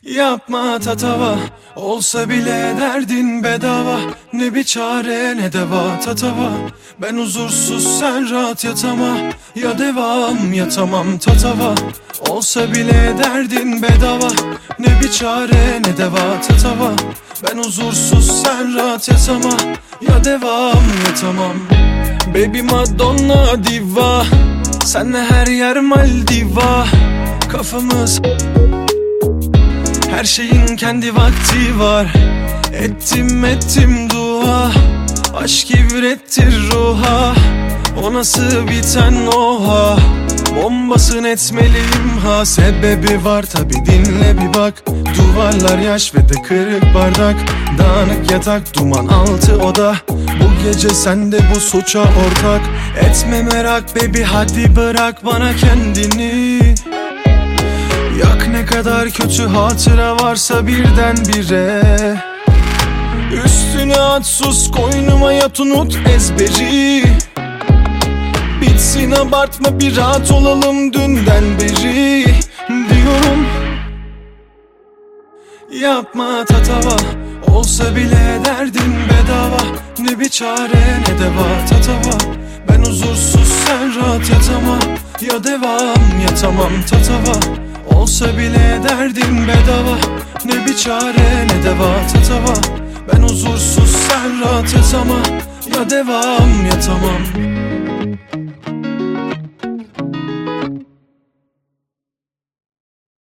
Yapma tatava, olsa bile derdin bedava. Ne bir çare ne deva tatava. Ben huzursuz sen rahat yatama. Ya devam ya tamam tatava. Olsa bile derdin bedava. Ne bir çare ne deva tatava. Ben huzursuz sen rahat yatama. Ya devam ya tamam. Baby Madonna diva, senle her yer Maldiva. Kafamız, her şeyin kendi vakti var. Ettim dua, aşk ibrettir ruha. O nasıl biten oha, bombasın etmeliyim ha. Sebebi var tabi, dinle bir bak. Duvarlar yaş ve de kırık bardak. Dağınık yatak, duman altı oda. Bu gece sende bu suça ortak. Etme merak baby, hadi bırak bana kendini. Yak ne kadar kötü hatıra varsa birdenbire. Üstüne at sus, koynuma yat unut ezberi. Bitsin abartma, bir rahat olalım dünden beri diyorum. Yapma tatava, olsa bile derdin bedava. Ne bir çare ne deva tatava. Ben huzursuz sen rahat yatama. Ya devam ya tamam tatava. Olsa bile derdin bedava. Ne bir çare ne deva tatava. Ben huzursuz sen rahat yatama. Ya devam ya tamam.